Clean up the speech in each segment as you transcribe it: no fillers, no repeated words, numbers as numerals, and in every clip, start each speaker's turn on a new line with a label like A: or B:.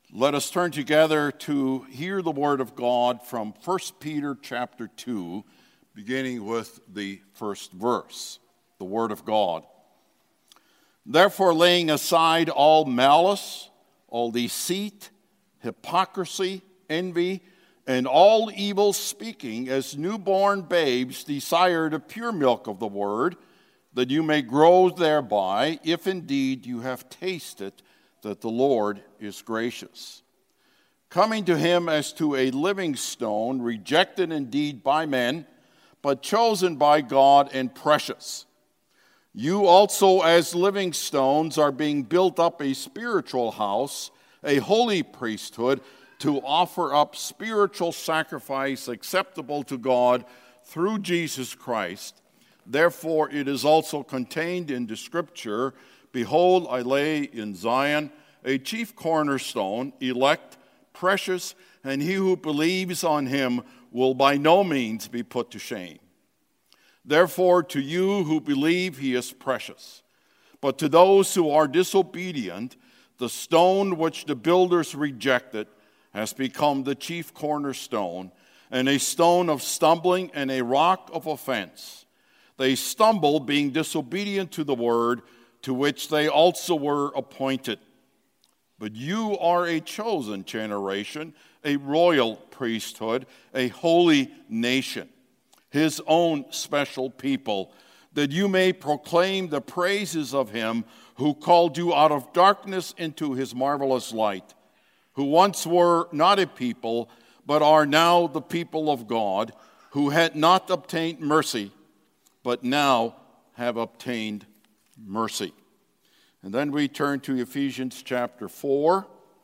A: Let us turn together to hear the word of God from 1 Peter chapter 2, beginning with the first verse, the word of God. Therefore, laying aside all malice, all deceit, hypocrisy, envy, and all evil speaking, as newborn babes desire the pure milk of the word, that you may grow thereby, if indeed you have tasted that the Lord is gracious. Coming to him as to a living stone, rejected indeed by men, but chosen by God and precious. You also, as living stones, are being built up a spiritual house, a holy priesthood, to offer up spiritual sacrifice acceptable to God through Jesus Christ. Therefore, it is also contained in the Scripture, behold, I lay in Zion a chief cornerstone, elect, precious, and he who believes on him will by no means be put to shame. Therefore, to you who believe, he is precious. But to those who are disobedient, the stone which the builders rejected has become the chief cornerstone, and a stone of stumbling and a rock of offense. They stumble, being disobedient to the word, to which they also were appointed. But you are a chosen generation, a royal priesthood, a holy nation, his own special people, that you may proclaim the praises of him who called you out of darkness into his marvelous light, who once were not a people, but are now the people of God, who had not obtained mercy, but now have obtained mercy. And then we turn to Ephesians chapter 4,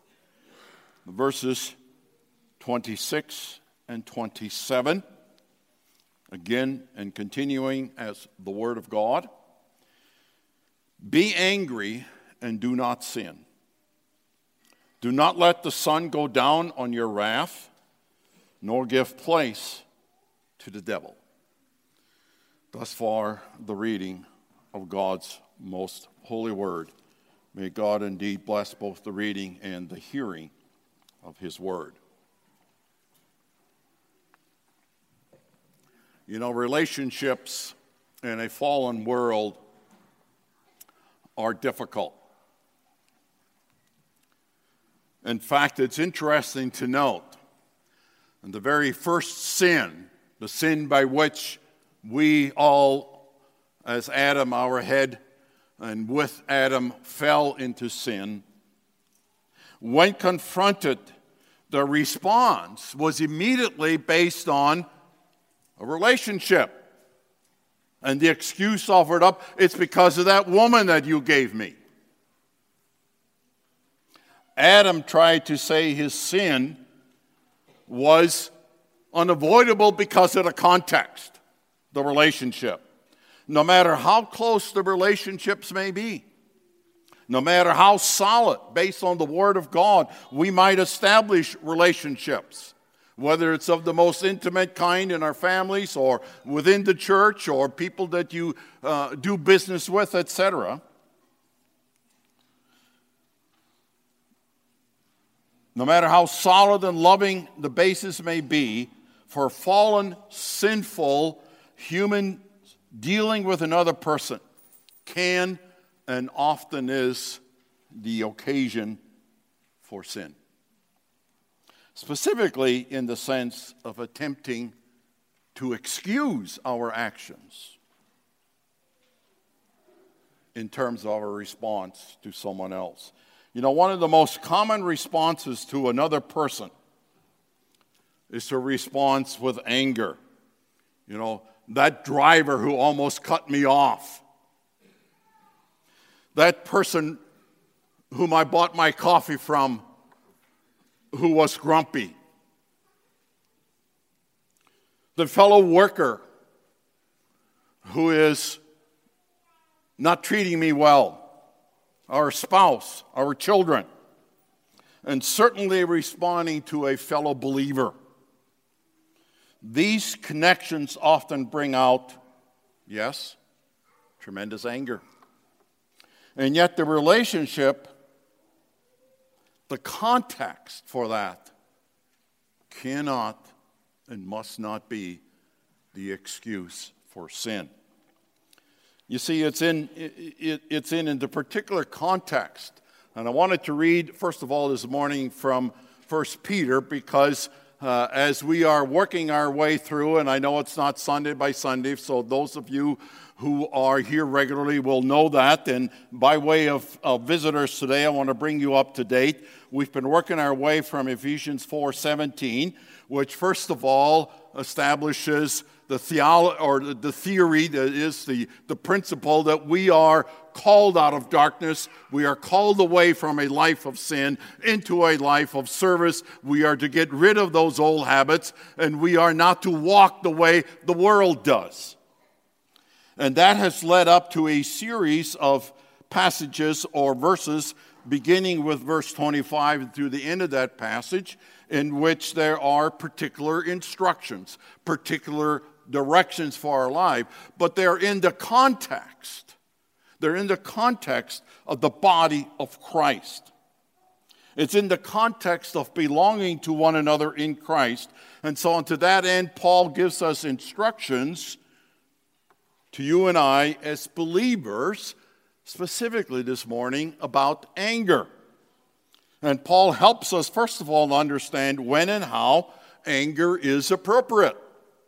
A: verses 26 and 27. Again, and continuing as the word of God. Be angry and do not sin. Do not let the sun go down on your wrath, nor give place to the devil. Thus far, the reading of God's most holy word. May God indeed bless both the reading and the hearing of his word. You know, relationships in a fallen world are difficult. In fact, it's interesting to note, in the very first sin, the sin by which we all, as Adam, our head, and with Adam fell into sin, when confronted, the response was immediately based on a relationship. And the excuse offered up, it's because of that woman that you gave me. Adam tried to say his sin was unavoidable because of the context, the relationship. No matter how close the relationships may be, no matter how solid, based on the Word of God, we might establish relationships, whether it's of the most intimate kind in our families or within the church or people that you do business with, etc. No matter how solid and loving the basis may be, for fallen, sinful human dealing with another person can and often is the occasion for sin. Specifically in the sense of attempting to excuse our actions in terms of our response to someone else. You know, one of the most common responses to another person is a response with anger. You know, that driver who almost cut me off. That person whom I bought my coffee from who was grumpy. The fellow worker who is not treating me well. Our spouse, our children. And certainly responding to a fellow believer. These connections often bring out, yes, tremendous anger. And yet the relationship the context for that cannot and must not be the excuse for sin. You see, it's in the particular context. And I wanted to read, first of all, this morning from 1 Peter, because as we are working our way through, and I know it's not Sunday by Sunday, so those of you who are here regularly will know that. And by way of visitors today, I want to bring you up to date. We've been working our way from Ephesians 4:17, which first of all establishes the theory that is the principle that we are called out of darkness. We are called away from a life of sin into a life of service. We are to get rid of those old habits, and we are not to walk the way the world does. And that has led up to a series of passages or verses, beginning with verse 25 and through the end of that passage, in which there are particular instructions, particular directions for our life, but they're in the context. They're in the context of the body of Christ. It's in the context of belonging to one another in Christ. And so to that end, Paul gives us instructions to you and I as believers, specifically this morning, about anger. And Paul helps us, first of all, to understand when and how anger is appropriate.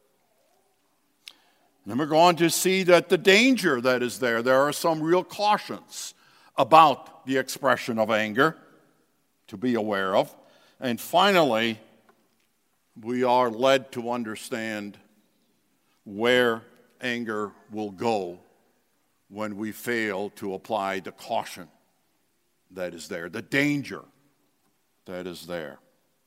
A: Then we're going to see that the danger that is there. There are some real cautions about the expression of anger to be aware of. And finally, we are led to understand where anger will go when we fail to apply the caution that is there, the danger that is there.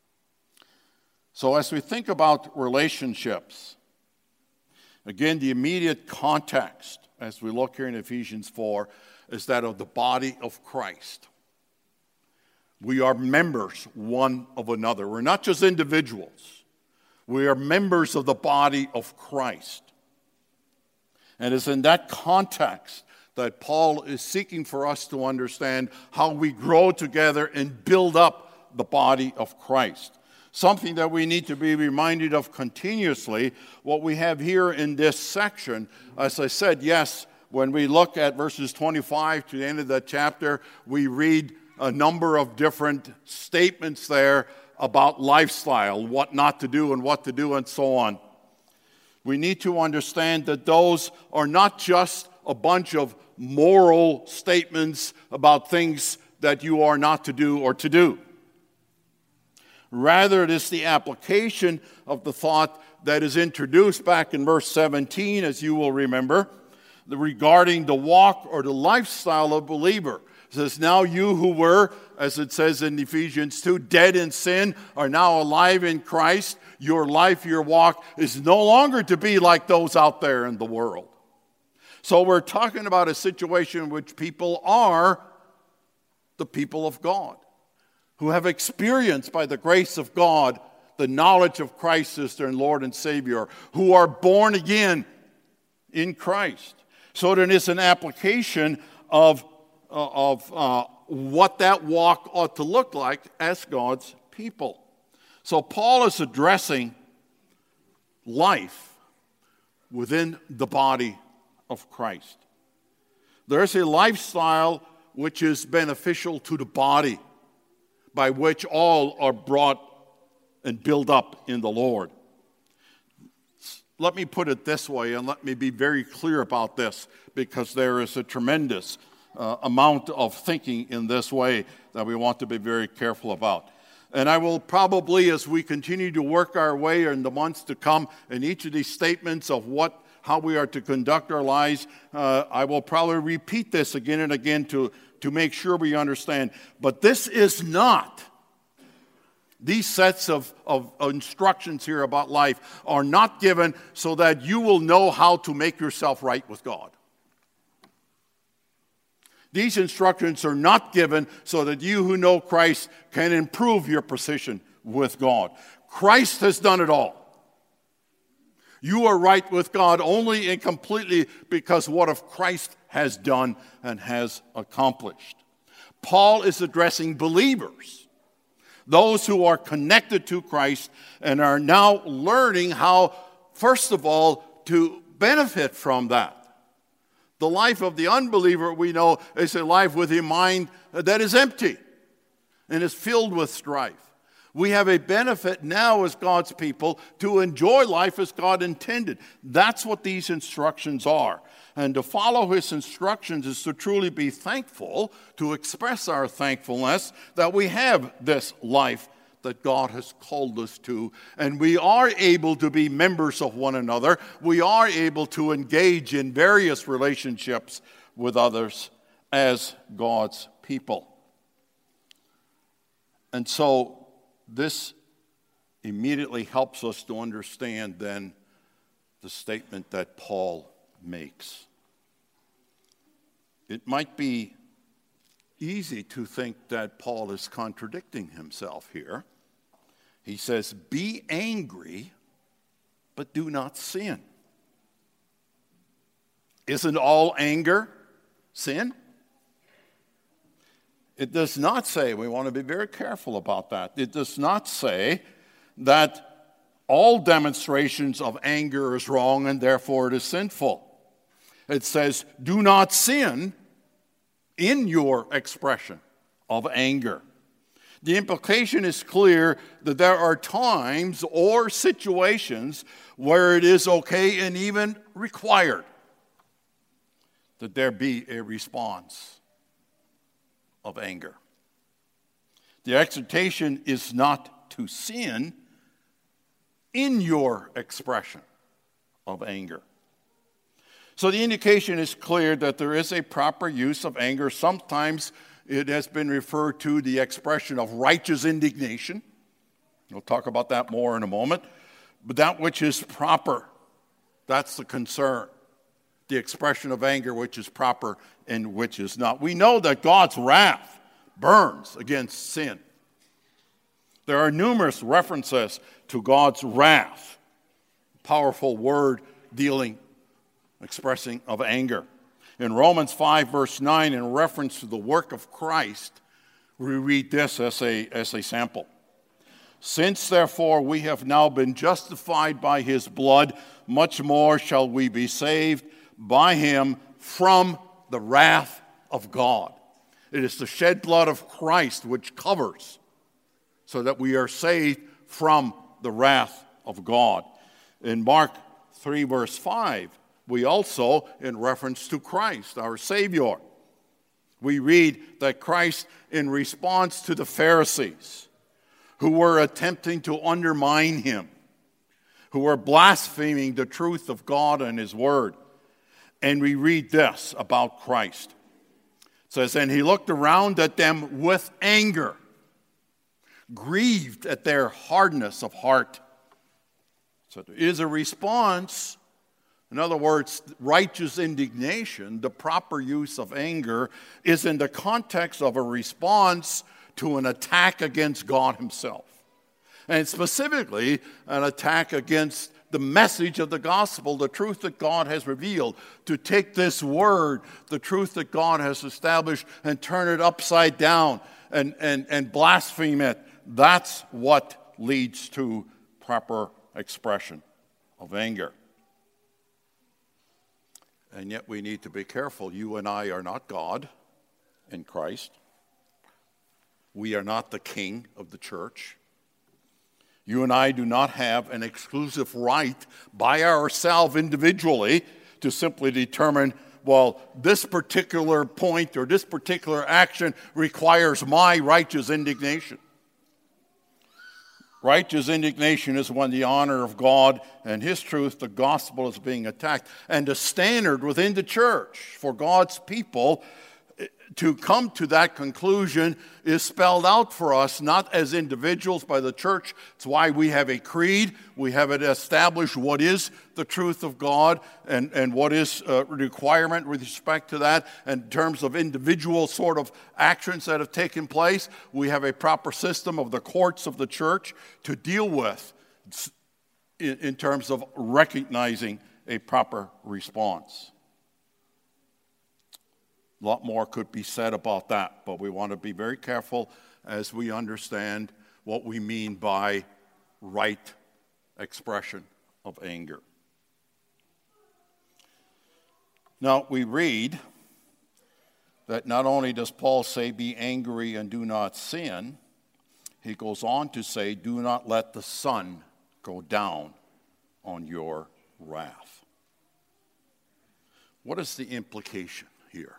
A: So as we think about relationships, again, the immediate context, as we look here in Ephesians 4, is that of the body of Christ. We are members one of another. We're not just individuals. We are members of the body of Christ. And it's in that context that Paul is seeking for us to understand how we grow together and build up the body of Christ. Something that we need to be reminded of continuously. What we have here in this section, as I said, yes, when we look at verses 25 to the end of that chapter, we read a number of different statements there about lifestyle, what not to do and what to do and so on. We need to understand that those are not just a bunch of moral statements about things that you are not to do or to do. Rather, it is the application of the thought that is introduced back in verse 17, as you will remember, regarding the walk or the lifestyle of a believer. It says, now you who were, as it says in Ephesians 2, dead in sin, are now alive in Christ. Your life, your walk is no longer to be like those out there in the world. So we're talking about a situation in which people are the people of God, who have experienced by the grace of God the knowledge of Christ as their Lord and Savior, who are born again in Christ. So there is an application of what that walk ought to look like as God's people. So Paul is addressing life within the body of Christ. There's a lifestyle which is beneficial to the body, by which all are brought and built up in the Lord. Let me put it this way, and let me be very clear about this, because there is a tremendous amount of thinking in this way that we want to be very careful about. And I will probably, as we continue to work our way in the months to come, in each of these statements of how we are to conduct our lives, I will probably repeat this again and again to make sure we understand. But this is not, these sets of instructions here about life are not given so that you will know how to make yourself right with God. These instructions are not given so that you who know Christ can improve your position with God. Christ has done it all. You are right with God only and completely because what of Christ has done and has accomplished. Paul is addressing believers Those who are connected to Christ and are now learning how, first of all, to benefit from that. The life of the unbeliever, we know, is a life with a mind that is empty and is filled with strife. We have a benefit now as God's people to enjoy life as God intended. That's what these instructions are. And to follow his instructions is to truly be thankful, to express our thankfulness that we have this life that God has called us to. And we are able to be members of one another. We are able to engage in various relationships with others as God's people. And so this immediately helps us to understand then the statement that Paul makes. It might be easy to think that Paul is contradicting himself here. He says, be angry, but do not sin. Isn't all anger sin? It does not say, we want to be very careful about that. It does not say that all demonstrations of anger is wrong and therefore it is sinful. It says, do not sin in your expression of anger. The implication is clear that there are times or situations where it is okay and even required that there be a response of anger. The exhortation is not to sin in your expression of anger. So the indication is clear that there is a proper use of anger. Sometimes it has been referred to the expression of righteous indignation. We'll talk about that more in a moment. But that which is proper, that's the concern. The expression of anger which is proper and which is not. We know that God's wrath burns against sin. There are numerous references to God's wrath. Powerful word expressing of anger. In Romans 5 verse 9, in reference to the work of Christ, we read this as a sample. Since therefore we have now been justified by his blood, much more shall we be saved by him from the wrath of God. It is the shed blood of Christ which covers so that we are saved from the wrath of God. In Mark 3 verse 5, we also, in reference to Christ, our Savior, we read that Christ, in response to the Pharisees who were attempting to undermine him, who were blaspheming the truth of God and his word, and we read this about Christ. It says, and he looked around at them with anger, grieved at their hardness of heart. So there is a response. In other words, righteous indignation, the proper use of anger, is in the context of a response to an attack against God himself. And specifically, an attack against the message of the gospel, the truth that God has revealed, to take this word, the truth that God has established, and turn it upside down and blaspheme it. That's what leads to proper expression of anger. And yet we need to be careful. You and I are not God in Christ. We are not the king of the church. You and I do not have an exclusive right by ourselves individually to simply determine, well, this particular point or this particular action requires my righteous indignation. Righteous indignation is when the honor of God and his truth, the gospel, is being attacked. And the standard within the church for God's people to come to that conclusion is spelled out for us, not as individuals by the church. It's why we have a creed. We have it established what is the truth of God and what is a requirement with respect to that. And in terms of individual sort of actions that have taken place, we have a proper system of the courts of the church to deal with in terms of recognizing a proper response. A lot more could be said about that, but we want to be very careful as we understand what we mean by right expression of anger. Now, we read that not only does Paul say, be angry and do not sin, he goes on to say, do not let the sun go down on your wrath. What is the implication here?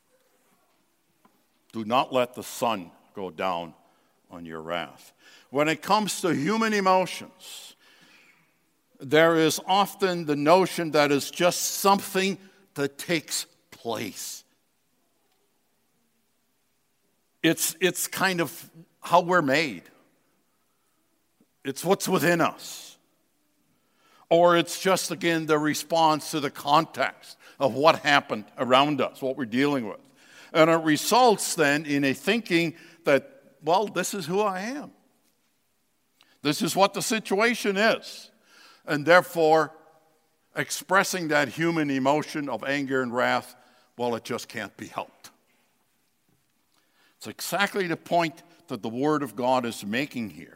A: Do not let the sun go down on your wrath. When it comes to human emotions, there is often the notion that it's just something that takes place. It's kind of how we're made. It's what's within us. Or it's just, again, the response to the context of what happened around us, what we're dealing with. And it results then in a thinking that, well, this is who I am. This is what the situation is. And therefore, expressing that human emotion of anger and wrath, well, it just can't be helped. It's exactly the point that the Word of God is making here.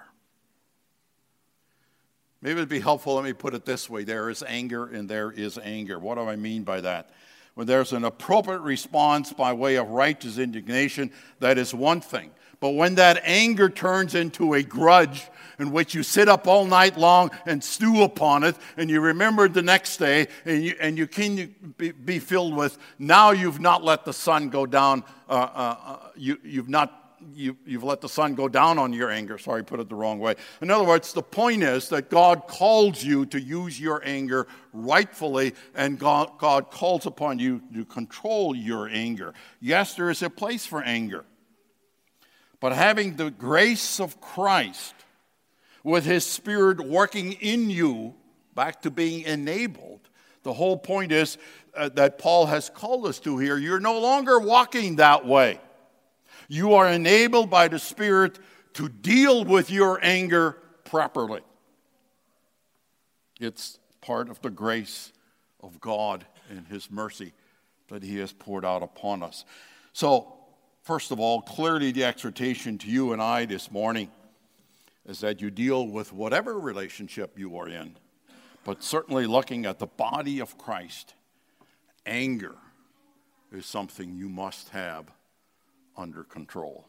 A: Maybe it'd be helpful, let me put it this way. There is anger and there is anger. What do I mean by that? When there's an appropriate response by way of righteous indignation, that is one thing. But when that anger turns into a grudge in which you sit up all night long and stew upon it, and you remember the next day, and you can be filled with, now you've not let the sun go down, you've let the sun go down on your anger. Sorry, put it the wrong way. In other words, the point is that God calls you to use your anger rightfully, and God calls upon you to control your anger. Yes, there is a place for anger. But having the grace of Christ with His Spirit working in you, back to being enabled, the whole point is that Paul has called us to here. You're no longer walking that way. You are enabled by the Spirit to deal with your anger properly. It's part of the grace of God and His mercy that He has poured out upon us. So, first of all, clearly the exhortation to you and I this morning is that you deal with whatever relationship you are in, but certainly looking at the body of Christ, anger is something you must have under control.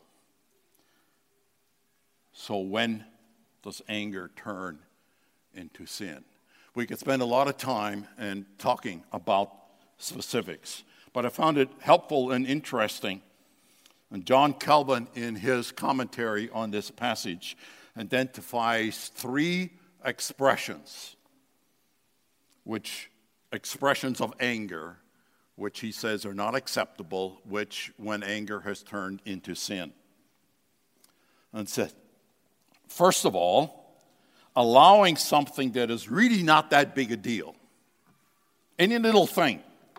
A: So when does anger turn into sin? We could spend a lot of time and talking about specifics, but I found it helpful and interesting. And John Calvin, in his commentary on this passage, identifies three expressions of anger, which he says are not acceptable, which when anger has turned into sin. And said, first of all, allowing something that is really not that big a deal, any little thing,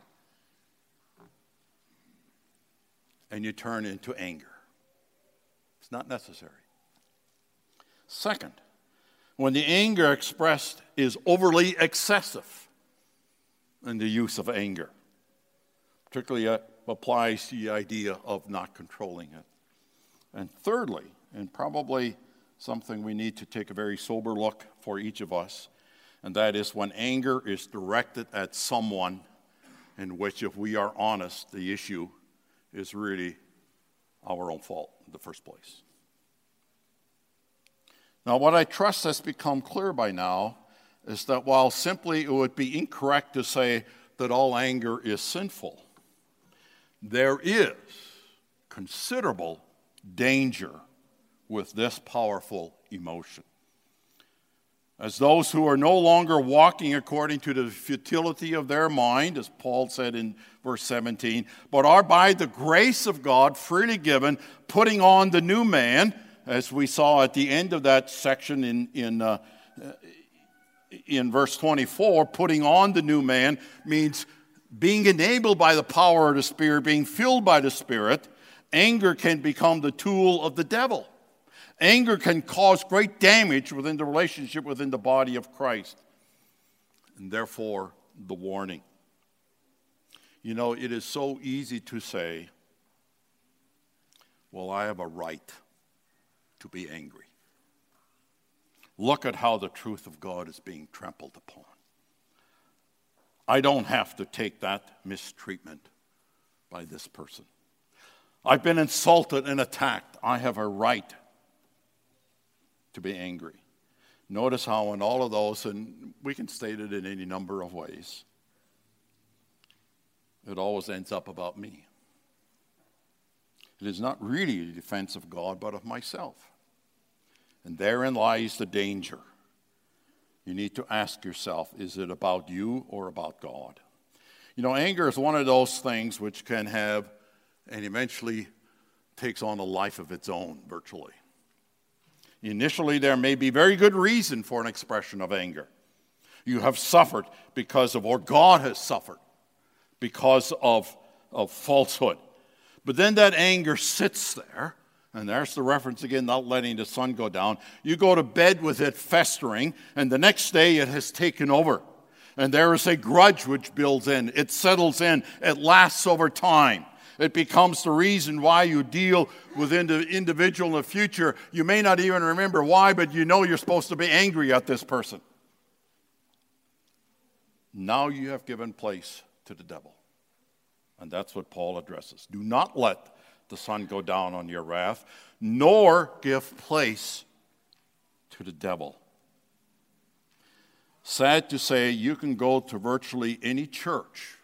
A: and you turn into anger. It's not necessary. Second, when the anger expressed is overly excessive in the use of anger, particularly applies to the idea of not controlling it. And thirdly, and probably something we need to take a very sober look for each of us, and that is when anger is directed at someone in which, if we are honest, the issue is really our own fault in the first place. Now, what I trust has become clear by now is that while simply it would be incorrect to say that all anger is sinful, there is considerable danger with this powerful emotion. As those who are no longer walking according to the futility of their mind, as Paul said in verse 17, but are by the grace of God freely given, putting on the new man, as we saw at the end of that section in verse 24, putting on the new man means being enabled by the power of the Spirit, being filled by the Spirit. Anger can become the tool of the devil. Anger can cause great damage within the relationship within the body of Christ. And therefore, the warning. You know, it is so easy to say, well, I have a right to be angry. Look at how the truth of God is being trampled upon. I don't have to take that mistreatment by this person. I've been insulted and attacked. I have a right to be angry. Notice how in all of those, and we can state it in any number of ways, it always ends up about me. It is not really a defense of God, but of myself. And therein lies the danger. You need to ask yourself, is it about you or about God? You know, anger is one of those things which can have, and eventually takes on a life of its own, virtually. Initially, there may be very good reason for an expression of anger. You have suffered because of, or God has suffered because of falsehood. But then that anger sits there, and there's the reference again, not letting the sun go down. You go to bed with it festering, and the next day it has taken over. And there is a grudge which builds in. It settles in. It lasts over time. It becomes the reason why you deal with the individual in the future. You may not even remember why, but you know you're supposed to be angry at this person. Now you have given place to the devil. And that's what Paul addresses. Do not let the sun go down on your wrath, nor give place to the devil. Sad to say, you can go to virtually any church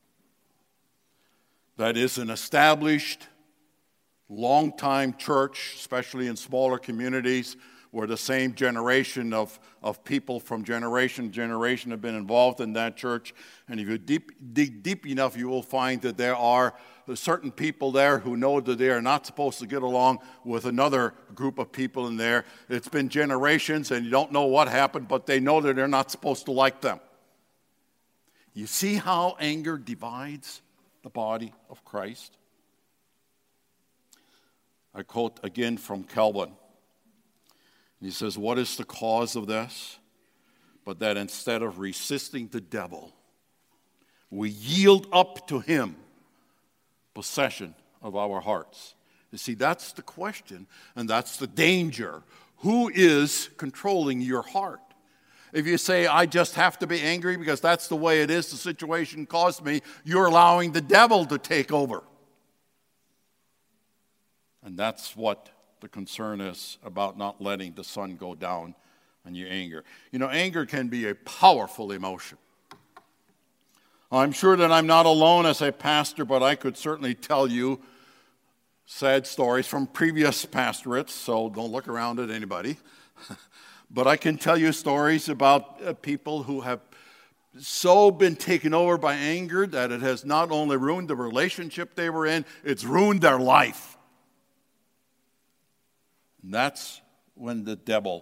A: that is an established, long-time church, especially in smaller communities where the same generation of people from generation to generation have been involved in that church. And if you dig deep enough, you will find that there are certain people there who know that they are not supposed to get along with another group of people in there. It's been generations, and you don't know what happened, but they know that they're not supposed to like them. You see how anger divides the body of Christ? I quote again from Calvin. He says, what is the cause of this? But that instead of resisting the devil, we yield up to him possession of our hearts. You see, that's the question, and that's the danger. Who is controlling your heart? If you say, I just have to be angry because that's the way it is, the situation caused me, you're allowing the devil to take over. And that's what the concern is about not letting the sun go down on your anger. You know, anger can be a powerful emotion. I'm sure that I'm not alone as a pastor, but I could certainly tell you sad stories from previous pastorates, so don't look around at anybody. But I can tell you stories about people who have so been taken over by anger that it has not only ruined the relationship they were in, it's ruined their life. And that's when the devil,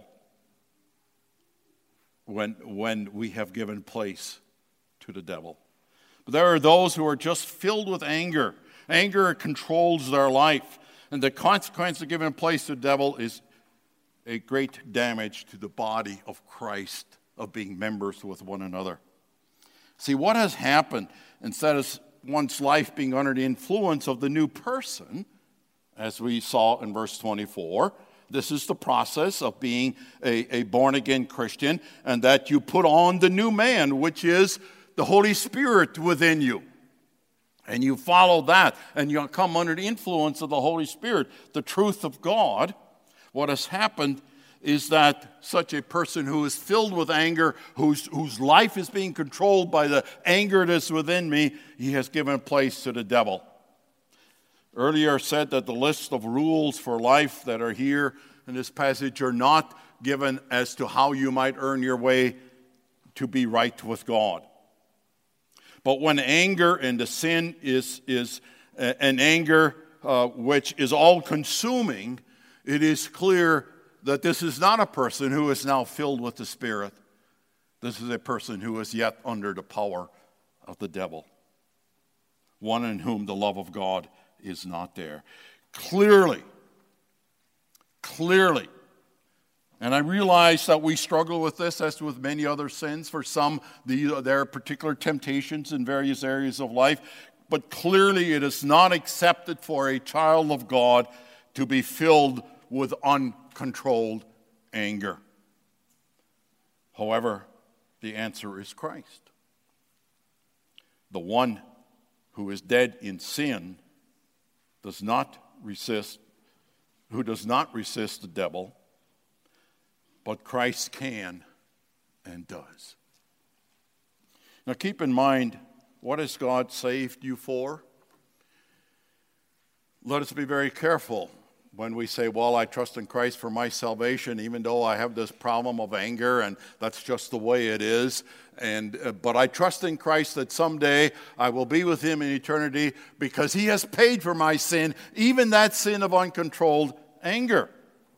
A: when we have given place to the devil. But there are those who are just filled with anger. Anger controls their life. And the consequence of giving place to the devil is a great damage to the body of Christ, of being members with one another. See, what has happened, instead of one's life being under the influence of the new person, as we saw in verse 24, this is the process of being a born-again Christian, and that you put on the new man, which is the Holy Spirit within you. And you follow that, and you come under the influence of the Holy Spirit, the truth of God. What has happened is that such a person who is filled with anger, whose life is being controlled by the anger that is within me, he has given place to the devil. Earlier said that the list of rules for life that are here in this passage are not given as to how you might earn your way to be right with God. But when anger and the sin is an anger which is all-consuming, it is clear that this is not a person who is now filled with the Spirit. This is a person who is yet under the power of the devil, one in whom the love of God is not there. Clearly, and I realize that we struggle with this as with many other sins. For some, there are particular temptations in various areas of life, but clearly it is not accepted for a child of God to be filled with uncontrolled anger. However, the answer is Christ. The one who is dead in sin who does not resist the devil, but Christ can and does. Now keep in mind, what has God saved you for? Let us be very careful when we say, well, I trust in Christ for my salvation, even though I have this problem of anger, and that's just the way it is. But I trust in Christ that someday I will be with him in eternity because he has paid for my sin, even that sin of uncontrolled anger.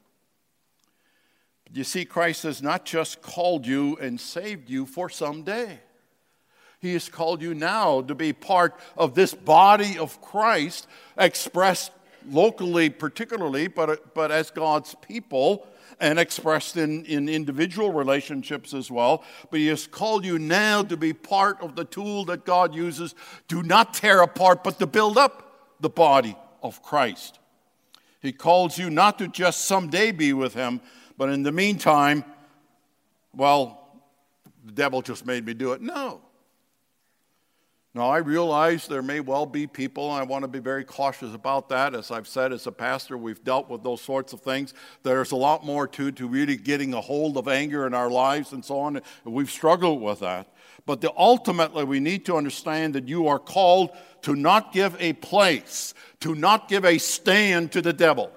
A: You see, Christ has not just called you and saved you for someday. He has called you now to be part of this body of Christ, expressed locally particularly, but as God's people, and expressed in individual relationships as well. But he has called you now to be part of the tool that God uses to not tear apart, but to build up the body of Christ. He calls you not to just someday be with him, but in the meantime, well, the devil just made me do it. No. Now, I realize there may well be people, and I want to be very cautious about that. As I've said, as a pastor, we've dealt with those sorts of things. There's a lot more to really getting a hold of anger in our lives and so on. And we've struggled with that. But ultimately, we need to understand that you are called to not give a place, to not give a stand to the devil,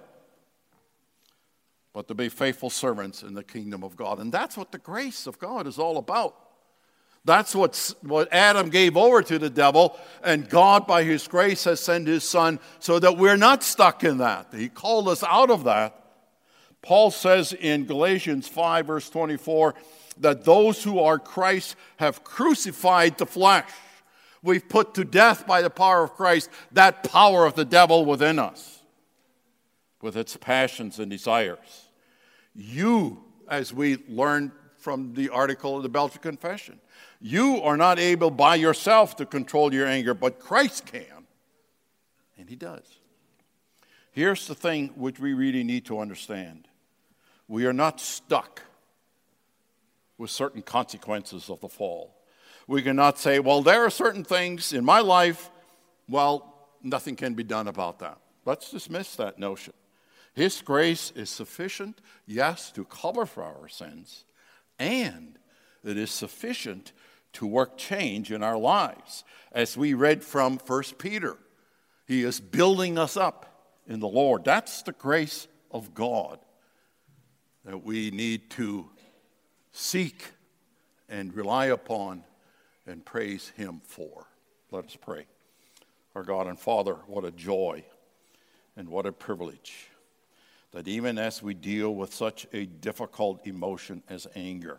A: but to be faithful servants in the kingdom of God. And that's what the grace of God is all about. That's what Adam gave over to the devil, and God, by his grace, has sent his Son so that we're not stuck in that. He called us out of that. Paul says in Galatians 5, verse 24, that those who are Christ have crucified the flesh. We've put to death by the power of Christ that power of the devil within us, with its passions and desires. You, as we learned from the article of the Belgian Confession, you are not able by yourself to control your anger, but Christ can, and he does. Here's the thing which we really need to understand. We are not stuck with certain consequences of the fall. We cannot say, well, there are certain things in my life, well, nothing can be done about that. Let's dismiss that notion. His grace is sufficient, yes, to cover for our sins, and it is sufficient to work change in our lives. As we read from 1 Peter, he is building us up in the Lord. That's the grace of God that we need to seek and rely upon and praise him for. Let us pray. Our God and Father, what a joy and what a privilege that even as we deal with such a difficult emotion as anger,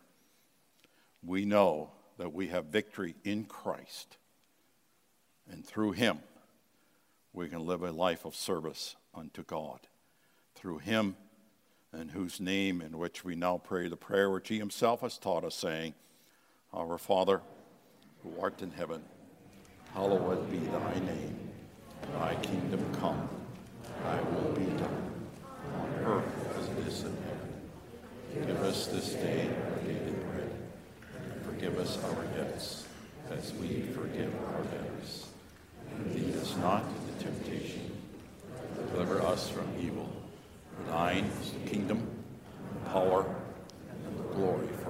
A: we know that we have victory in Christ, and through him we can live a life of service unto God. Through him, in whose name in which we now pray the prayer which he himself has taught us, saying, Our Father, who art in heaven, hallowed be thy name. Thy kingdom come, thy will be done, on earth as it is in heaven. Give us this day our daily bread. Forgive us our debts, as we forgive our debtors. And lead us not into temptation, but deliver us from evil. For thine is the kingdom, the power, and the glory